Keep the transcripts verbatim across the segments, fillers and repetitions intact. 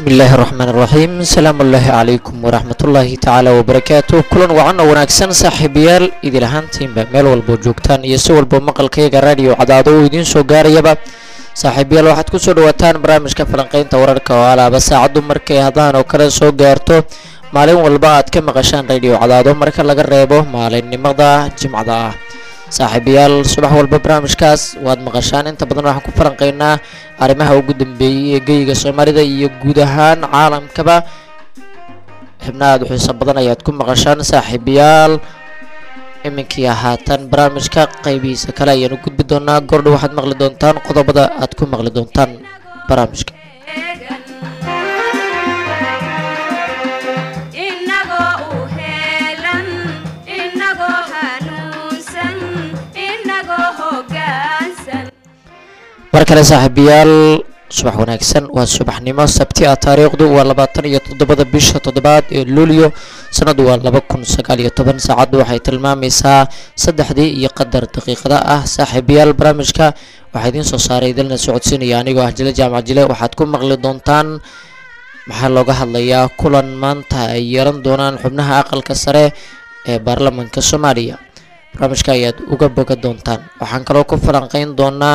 الله الرحمن الرحيم السلام الله عليكم ورحمة الله تعالى وبركاته كلن وعنا وناكسن صاحبيال إذا لهانتين بميل والبوجوكتان يسو والبومقل كيغا راديو عدادو ويدين سو غاريبا صاحبيال waxaad ku soo dhawaataan barnaamijka falanqeynta wararka oo alaaba saacadu markay hadaan oo kala soo gaarto maalin walba aad ka maqashaan radio cadaado marka laga reebo maalinimada jimcada ah saaxiibayaal subax walba barnaamijkaas waad maqashaan inta badan waxaan ku falanqeynaa arrimaha ugu dambeeyay ee geyga Soomaalida iyo guud ahaan caalamkaba xubnaha xiiso badan ayaad ku maqashaan saaxiibayaal iminkii haatan barnaamijka qaybiisa kale ayaan u gudbi doonaa gordho waxaad maqli doontaan qodobada aad ku maqli doontaan barnaamijka markale saaxiibayaal subax wanaagsan waa subaxnimo sabti ah taariikhdu waa labaatan iyo toddoba bisha toddobaad ee luulyo sanadu waa laba kun sagaal iyo toban saacadu waxay tilmaamaysaa saddexdii iyo qadar daqiiqada ah saaxiibayaal barnaamijka waxaa idiin soo saaray idilna socodsiinaya anigoo ah jile jaamac jile waxaad ku maqli doontaan maxaa looga hadlayaa kulan maanta ay yeelan doonaan xubnaha aqalka sare ee baarlamaanka Soomaaliya barnaamijka ayaad uga boga doontaan waxaan kaloo ku falanqeyn doonaa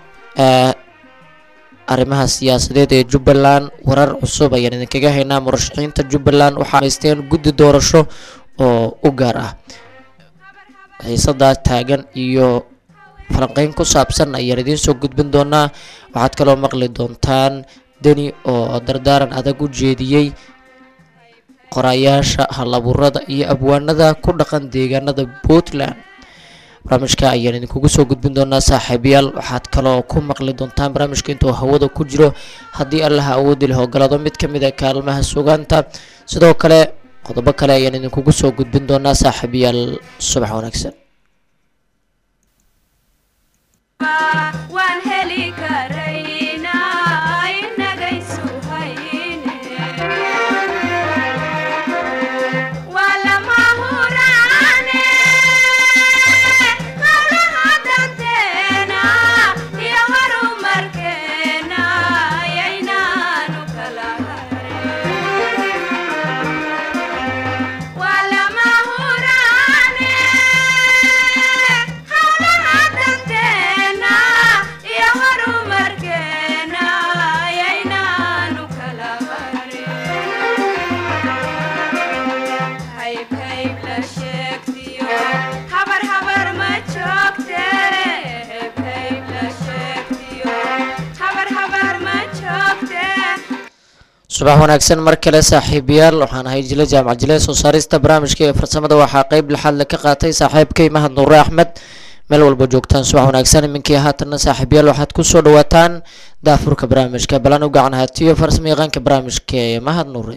arrimaha siyaasadeed ee Jubbaland warar cusub ayaan idinkaga haynaa murashaxiinta Jubbaland waxaa haysteen guddi doorasho oo u gaar ah xiisada taagan iyo falanqeyn ku saabsan ayaan idiin soo gudbin doonaa waxaad kaloo maqli doontaan dani oo dardaaran adag u jeediyay qorayaasha halaburada iyo abwaanada ku dhaqan deegaanada Puntland barnaamijka ayaan idinkugu soo gudbin doonaa saaxiibayaal waxaad kaloo ku maqli doontaan barnaamijka intuu hawada ku jiro haddii allaha awoodi leh ogolaado mid ka mid ah kaalmaha sugaanta sidoo kale qodobo kale ayaan idinkugu soo gudbin doonaa saaxiibayaal subax wanaagsan waan heli karaynaa inagaysu hayne subax wanaagsan mar kale saaxiibayaal waxaan ahay jile jaamac jile soo saarista barnaamijka ee farsamada waxaa qayb lixaad la ka qaatay saaxiibkay Mahad Nuur Axmed meel walba joogtaan subax wanaagsan iminkii haatan saaxiibayaal waxaad ku soo dhawaataan daafurka barnaamijka balan u gacan hatiyo farsamo yaqaanka barnaamijka ee Mahad Nuur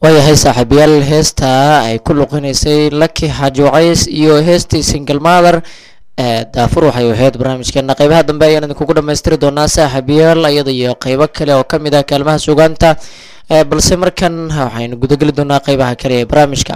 waayahay saaxiibayaal heesta ay ku luqinaysay Lucky Haji Wacays iyo heestii Single Mother ee daafur waxay ahayd barnaamijkeena qaybaha dambe ayaan idinku dhamaystiri doonaa saaxiibayaal iyada iyo qaybo kale oo kamid ah kaalmaha suugaanta ee balse markan waxaynu gudagali doonaa qaybaha kale ee barnaamijka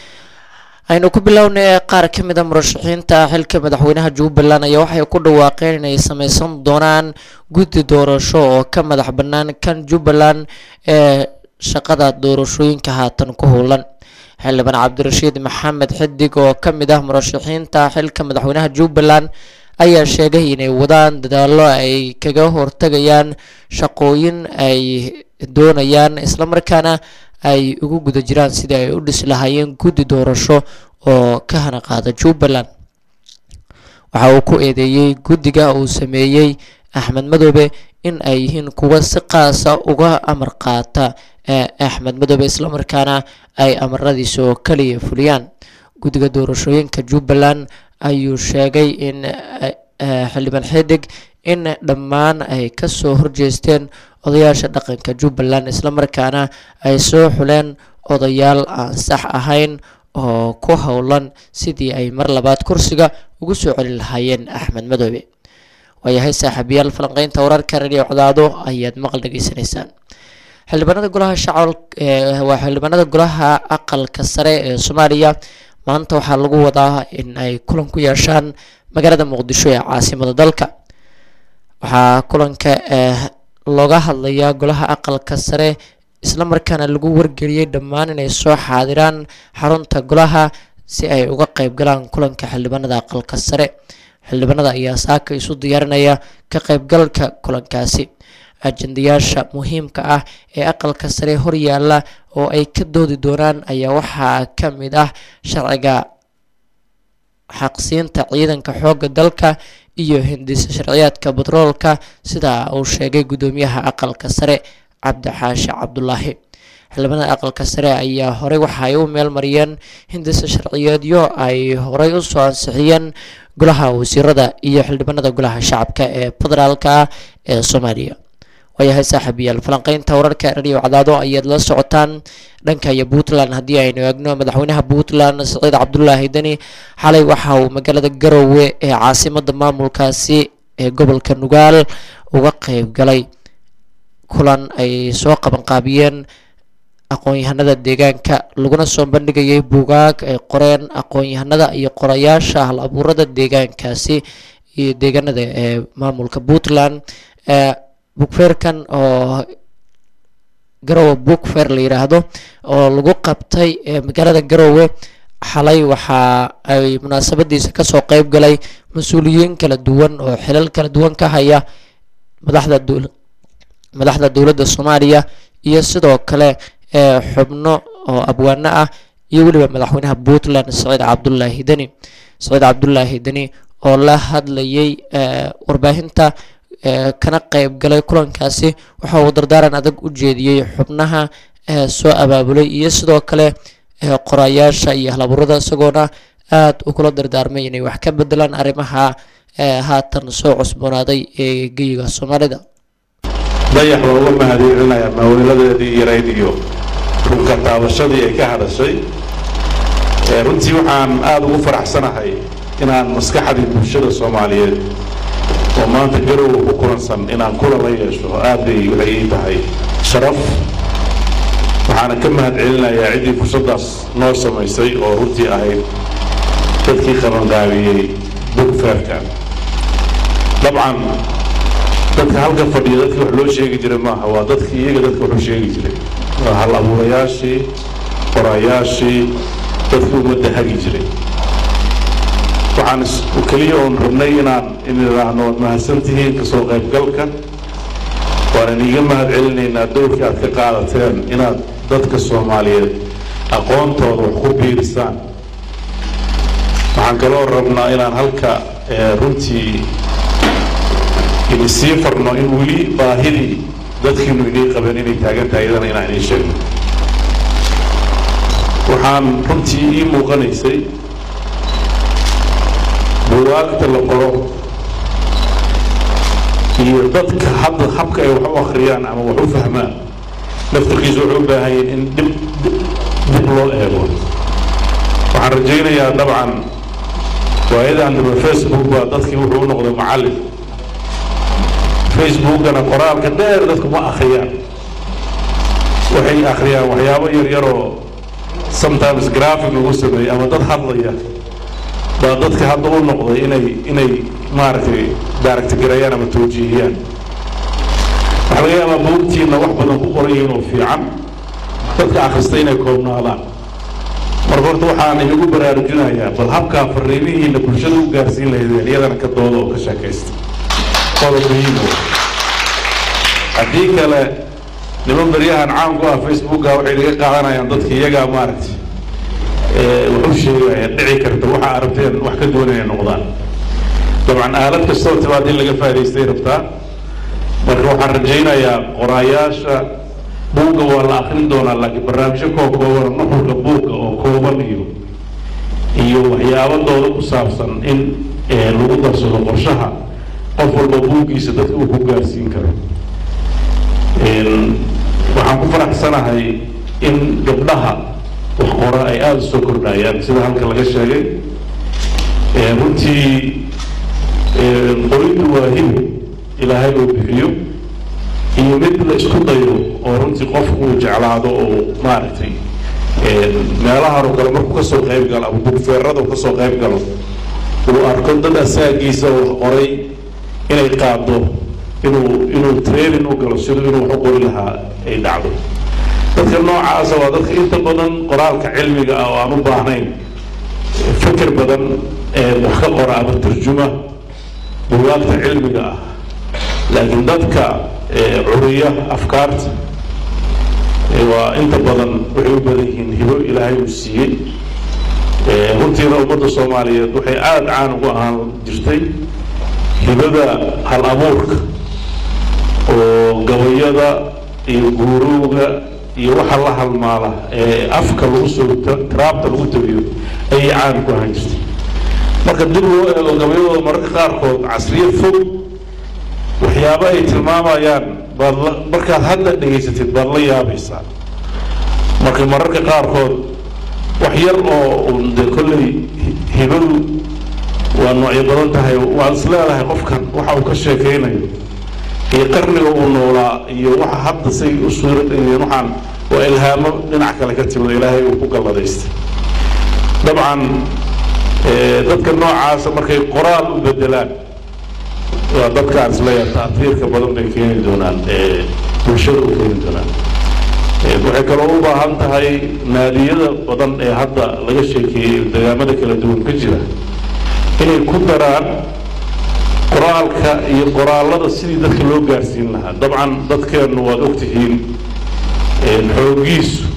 aynu ku bilownay qaar kamid ah murashaxiinta xilka madaxweynaha Jubbaland ayaa waxay ku dhawaaqeen inay sameysan doonaan guddi doorasho oo ka madax bannaan kan Jubbaland ee shaqada doorashooyinka haatan ku howlan xildhibaan Cabdirashiid Maxamed Xidig oo kamid ah murashaxiinta xilka madaxweynaha Jubbaland ayaa sheegay inay wadaan dadaallo ay kaga hortagayaan shaqooyin ay doonayaan isla markaana ay ugu guda jiraan sidii ay u dhis lahaayeen guddi doorasho oo ka hana qaada Jubbaland waxa uu ku eedeeyay guddiga uu sameeyay Axmed Madoobe in ay yihiin kuwa si qaas ah uga amar qaata Axmed Madoobe isla markaana ay amaradiisa oo kaliya fuliyaan guddiga doorashooyinka Jubbaland ayuu sheegay in xildhibaan Xidig in dhammaan ay ka soo horjeesteen odayaasha dhaqanka Jubbaland isla markaana ay soo xuleen odayaal aan sax ahayn oo ku howlan sidii ay mar labaad kursiga ugu soo celin lahaayeen Axmed Madoobe waayahay saaxiibayaal falanqaynta wararka radio cadaado ayaad maqal dhageysanaysaan xildhibaanada golaha shacabka waa xildhibaanada golaha aqalka sare ee Soomaaliya maanta waxaa lagu wadaa in ay kulan ku yeeshaan magaalada Muqdisho ee caasimadda dalka waxaa kulanka looga hadlayaa golaha aqalka sare isla markaana lagu wargeliyay dhammaan inay soo xaadiraan xarunta golaha si ay uga qayb galaan kulanka xildhibaanada aqalka sare xildhibaanada ayaa saaka isu diyaarinaya ka qaybgalka kulankaasi ajendayaasha muhiimka ah ee aqalka sare hor yaalla oo ay ka doodi doonaan ayaa waxaa ka mid ah sharciga xaqsiinta ciidanka xoogga dalka iyo hindisa sharciyaadka batroolka sida uu sheegay gudoomiyaha aqalka sare Cabdi Xaashi Cabdullaahi xildhibaanada aqalka sare ayaa horey waxa ay u meel mariyeen hindisa sharciyeedyo ay horey u soo ansixiyeen golaha wasiirada iyo xildhibaanada golaha shacabka ee federaalka ee Soomaaliya waayahay saaxiibayaal falanqaynta wararka radio cadaado ayaad la socotaan dhanka iyo Puntland haddii aynu eegno madaxweynaha Puntland Saciid Cabdullaahi Dani xalay waxa uu magaalada Garowe ee caasimadda maamulkaasi ee gobolka Nugaal uga qayb galay kulan ay soo qaban qaabiyeen aqoon-yahanada deegaanka laguna soo bandhigayay buugaag ay qoreen aqoon-yahanada iyo qorayaasha hal abuurada deegaankaasi iyo deegaanada ee maamulka Puntland ee bookfairkan oo Garowe book fair la yiraahdo oo lagu qabtay magaalada Garowe xalay waxa ay munaasabadiisa ka soo qayb galay mas'uuliyiin kala duwan oo xilal kala duwan ka haya madaxda dawladda madaxda dawladda Soomaaliya iyo sidoo kale ee xubno oo abwaana ah iyo waliba madaxweynaha Puntland Saciid Cabdullaahi Dani Saciid Cabdullaahi Dani oo la hadlayay warbaahinta kana qayb galay kulankaasi waxa uu dardaaran adag u jeediyay xubnaha ee soo abaabulay iyo sidoo kale qorayaasha iyo halaburada isagoona aad u kula dardaarmay inay wax ka bedelaan arrimaha haatan soo cusboonaaday ee geyiga Soomaalida dayax waa uga mahadcelinayaa mawladeedii yarayd iyo runka taabashadii ay ka hadashay runtii waxaan aad ugu faraxsanahay inaan maskaxdii bulshada Soomaaliyeed oo maanta Garowe ku kulansan inaan kula la yeesho aad bay waxay ii tahay sharaf waxaan ka mahadcelinayaa cidii fursadaas noo samaysay oo runtii ahayd dadkii qaban qaabiyay book fairkan dabcan dadka halka fadhiya dadka wax loo sheegi jiray maaha waa dadkii iyaga dadka wax sheegi jiray waa hal abuurayaashii qorayaashii dadkii ummadda hagi jiray waxaan kaliya oon rabnay inaan iniraahno waad mahadsantihiin kasoo qaybgalka waan iiga mahadcelinaynaa dowrkii aad ka qaadateen inaad dadka Soomaaliyeed aqoontooda wax ku biirisaan waxaan kaloo rabnaa inaan halka runtii inay sii farno in weli baahidii dadkiinu inay qabeen inay taagan tahay iyadana inaan idiin sheegno waxaan runtii ii muuqanaysay buugaagta la qoro iyo dadka hadda habka ay wax u akhriyaan ama wax u fahmaan naftirkiisu wuxuu u baahan yahay in dib loo eego waxaan rajaynayaa dabcan waayadan daba facebook baa dadkii wuxuu u noqday macallin facebookana qoraalka dheer dadku ma akhriyaan waxay akhriyaan waxyaabo yar yaroo sometimes graphic lagu sameeyey ama dad hadlaya baa dadka hadda u noqday inay inay maaragtay daaragtigareeyaan ama tawjiihiyaan waxaa laga yaabaa buugtiina wax badan ku qoran yihiin oo fiican dadka akhrista inay koobnaadaan marka horta waxaan inagu baraarujinayaa bal habkaa fariimihiina bulshada u gaarsiin lahaydeen iyadana ka dooda oo ka sheekaysta qodob muhiim haddii kale niman baryahan caan ku ah facebooka waxay laga qaadanayaan dadka iyagaa maaragtay wuxuu sheegaya dhici karta waxa arabteen wax ka duwan inay noqdaan dabcan aalad kastoo timaad in laga faa'idaystay rabtaa marka waxaan rajaynayaa qoraayaasha buugga waa la akrin doonaa laakiin barnaamijyo koo kooban nuxurka buugga oo kooban iyo iyo waxyaabadooda ku saabsan in lagu darsado qorshaha qof walba buuggiisa dadka uu ku gaarsiin karo waxaan ku faraxsanahay in gabdhaha wax qora ay aada u soo kordhayaan sida halka laga sheegay runtii qorintu waa hib ilaahay uu bixiyo iyo mid la isku dayo oo runtii qofku uu jeclaado oo maaragtay meelaha oo kale markuu kasoo qayb galo ama bugfeerada uu kasoo qayb galo uu arko dad asaagiisa wax qoray inay qaado inuu inuu training u galo siduu inuu wax u qori lahaa ay dhacdo dadka noocaasa waa dadka inta badan qoraalka cilmiga ah oo aan u baahnayn fikir badan wax ka qora ama tarjuma buugaagta cilmiga ah laakiin dadka curiya afkaarta waa inta badan waxay u badan yihiin hibo ilaahay uu siiyey runtiina ummadda soomaaliyeed waxay aada caan ugu ahaan jirtay hibada hal abuurka oo gabayada iyo guurowga iyo waxa la halmaala ee afka lagu soo tiraabta lagu tabiyo ayay caan ku ahaan jirtay marka dib loo eego gabayadooda mararka qaarkood casriye fog waxyaabo ay tilmaamayaan baad markaad hadda dhegaysatid baad la yaabaysaa marka mararka qaarkood wax yar oo de kolley hibadu waa noocyo badan tahay waad is leedahay qofkan waxa uu ka sheekaynayo iyo qarniga uu noolaa iyo waxa hadda say u suuradayeen waxaan waa ilhaamo dhinac kale ka timid ilaahay uu ku galladaystay dabcan dadka noocaasa markay qoraal u bedelaan waa dadkaan isleeyahay ta'tiirka badan bay keeni doonaan bulshada u keeni doonaan waxay kaloo u baahan tahay naadiyada badan ee hadda laga sheekeeyey deegaamada kala duwan ka jira inay ku daraan qoraalka iyo qoraallada sidii dadka loo gaarsiin lahaa dabcan dadkeennu waad ogtihiin xoogiisu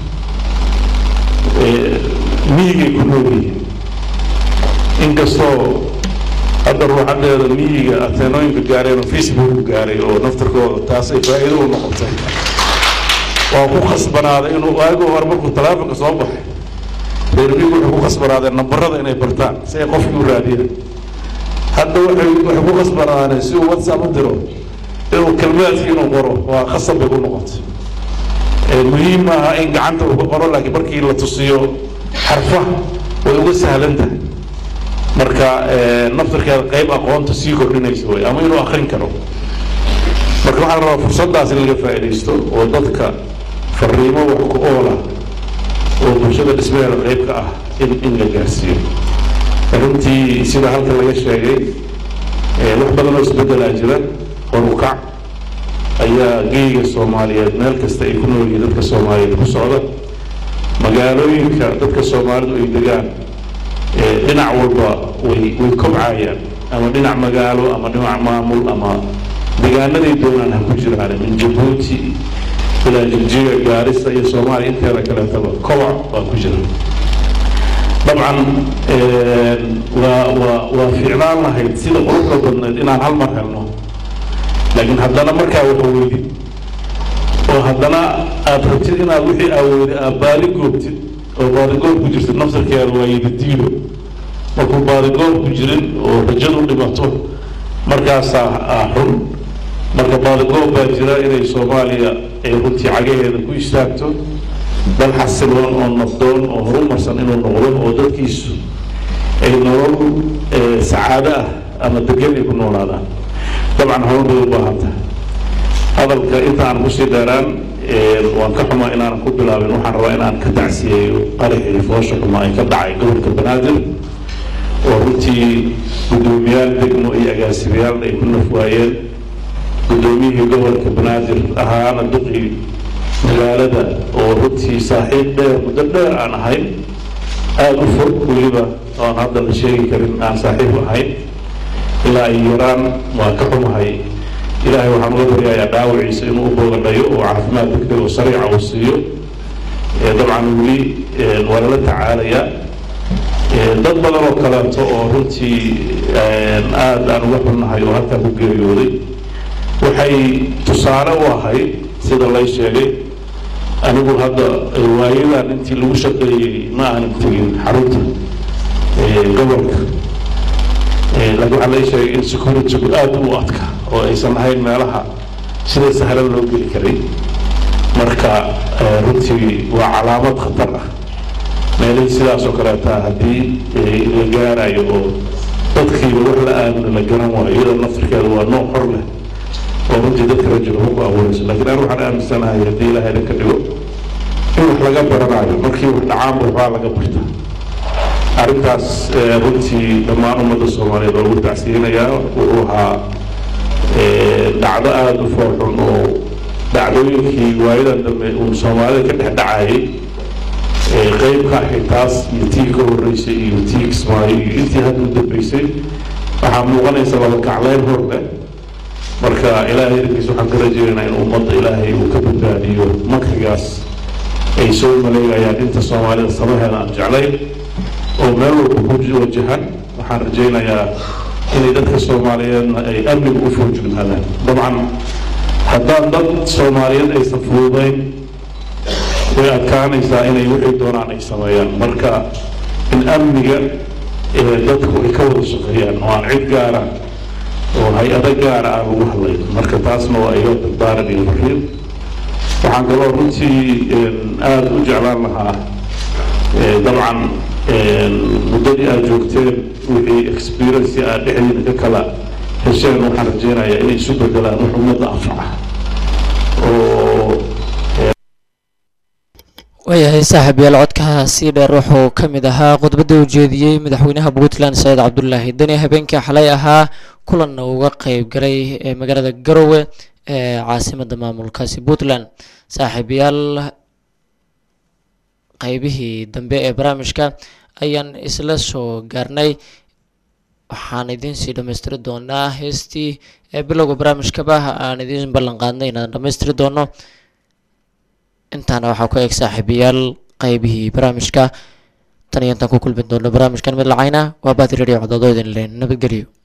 miyigay ku nool yihiin inkastoo hadda ruuxadeeda miyiga ateenooyinka gaareen oo facebook gaaray oo naftarkooda taasay faa'iido u noqotay waa ku khasbanaaday inuu waagu hore markuu taleefonka soo baxay reer miyigu wuxuu ku khasbanaadeen nambarada inay bartaan si ay qofkii u raadiyaan hadda waxay waxay ku khasbanaadeen si uu whatsapp u diro inuu kelmaadkii inuu qoro waa khasab bay ku noqotay muhiim maaha in gacanta uu ka qoro laakiin markii la tusiyo xarfaha way uga sahlan tahay marka naftarkeeda qayb aqoonta sii kordhinaysa way ama inuu akrin karo marka waxaan rabaa fursaddaas in laga faa'iidaysto oo dadka fariimo wax ku oola oo bulshada dhismaheeda qayb ka ah in in la gaarsiiyo runtii sida halka laga sheegay wax badan oo isbedelaa jira horukac ayaa geyiga soomaaliyeed meel kasta ay ku nool yihiin dadka soomaaliyeed ku socda magaalooyinka dadka soomaalidu ay degaan dhinac walba way way kobcayaan ama dhinac magaalo ama dhinac maamul ama deegaanaday doonaan ha ku jiraan min jabuuti ilaa jiljiga gaarisa iyo soomaaliya inteeda kaleetaba kobac waa ku jira dabcan waa waa waa fiicnaan lahayd sida quruxda badneed inaan hal mar helno laakiin haddana markaa wax weydid oo haddana aad rabtid inaad wixii aawooday aad baali goobtid oo baadigoor ku jirtid naftarkeeda waa yidadiido markuu baadigoor ku jirin oo rajadu dhimato markaasaa xun marka baadigoor baa jira inay soomaaliya ay runtii cagaheeda ku istaagto dal xasiloon oo nabdoon oo horumarsan inuu noqdo oo dadkiisu ay nolol sacaado ah ama degan ay ku noolaadaan dabcan hawl bay u baahan tahay hadalka inta aan kusii dheeraan waan ka xumaa inaanan ku bilaabin waxaan rabaa inaan ka tacsiyeeyo qarixii foosha xumaa ay ka dhacay gobolka banaadir oo runtii guddoomiyaal degmo iyo agaasimayaal ay ku naf waayeen guddoomiyihii gobolka banaadir ahaana duqii magaalada oo runtii saaxiib dheer muddo dheer aan ahayn aada u fog weliba oan hadda la sheegi karin aan saaxiib ahayn ilaa ay yaraan waa ka xumahay ilaahay waxaan uga baryayaa dhaawaciisa inuu u boogadhayo oo caafimaad degdeg oo sariica uu siiyo dabcan weli waa lala tacaalayaa dad badan oo kaleeto oo runtii aad aan uga xunnahay oo halkaa ku geeriyooday waxay tusaale u ahayd sida lay sheegay anigu hadda waayadan intii lagu shaqeeyey ma aanan tegin xarunta gobolka laakiin waxaa lay sheegay in security-gu aada u adka oo aysan ahayn meelaha sida sahlan loo geli karay marka runtii waa calaamad khatar ah meelihii sidaas oo kaleeta haddii la gaarayo oo dadkiiba wax la aamino la garan waayo iyadoo naftirkeeda waa nooc xor leh oo runtii dadka rajulba ku abuurayso laakiin aan waxaan aaminsanahay haddii ilaahay idinka dhigo in wax laga baranayo markii wax dhacaanba waxbaa laga barta arrintaas runtii dhammaan ummadda soomaaliyeed oo ugu tacsiyinayaa wuxuu ahaa dhacdo aada u foolxun oo dhacdooyinkii waayadan dambe uu soomaalida ka dhex dhacayay qeyb ka ahayd taas iyo tii ka horreysay iyo tii kismaayo iyo intii hadda u dambeysay waxaa muuqanaysa laba kacleyn hor leh marka ilaahay idinkiis waxaan ka rajeynaynaa in ummadda ilaahay uu ka badbaadiyo makrigaas ay soo maleegayaan inta soomaalida samaheeda aan jeclayn oo meel walba ku wajahan waxaan rajaynayaa inay dadka soomaaliyeedna ay amniga u foojignaadaan dabcan haddaan dad soomaaliyeed aysan fududayn way adkaanaysaa inay wixii doonaan ay sameeyaan marka in amniga dadku ay ka wada shaqeeyaan oo aan cid gaara oo hay-ado gaara aan lagu hadlayn marka taasna waa iga dardaaran iyo fariin waxaan kaloo runtii aada u jeclaan lahaa dabcan muddadii aad joogteen wixii experience aad dhexdiina ka kala hesheen waxaan rajeynayaa inay isu bedelaan wax ummadda anfaca oo waayahay saaxiib yaal codkaasi dheer wuxuu ka mid ahaa khudbadda uu jeediyey madaxweynaha puntland saciid cabdullaahi deni habeenkii xalay ahaa kulanna uga qeyb galay ee magaalada garowe ee caasimadda maamulkaasi puntland saaxiib yaal qeybihii dambe ee barnaamijka ayaan isla soo gaarnay waxaan idiin sii dhammaystiri doonaa heestii ee bilowga barnaamijkaba aan idiin ballan qaadnay inaan dhammaystiri doono intaana waxaa ku eeg saaxiibayaal qeybihii barnaamijka tan iyo intaan ku kulmi doono barnaamijkan mid lacayna waa baadi radio codoodo idin leen nabadgelyo